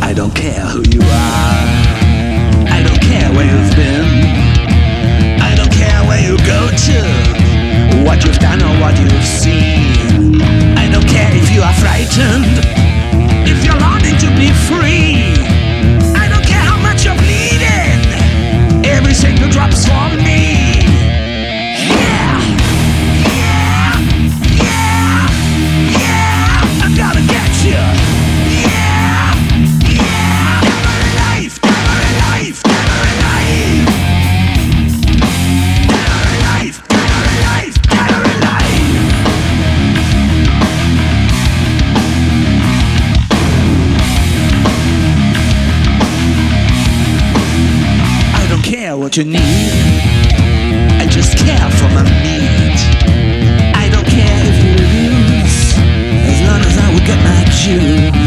I don't care who you are. I don't care where you've been. I don't care where you go to, what you've done or what you've seen. I don't care if you are frightened, if you're longing to be free. I don't care how much you're bleeding. Every single drop's for me. Yeah, yeah, yeah, yeah. I'm gonna get you. Yeah, yeah. Never alive, never alive, never alive. Never alive, never alive, never alive. I don't care what you need, I just care for my need. I don't care if you lose, as long as I will get my due.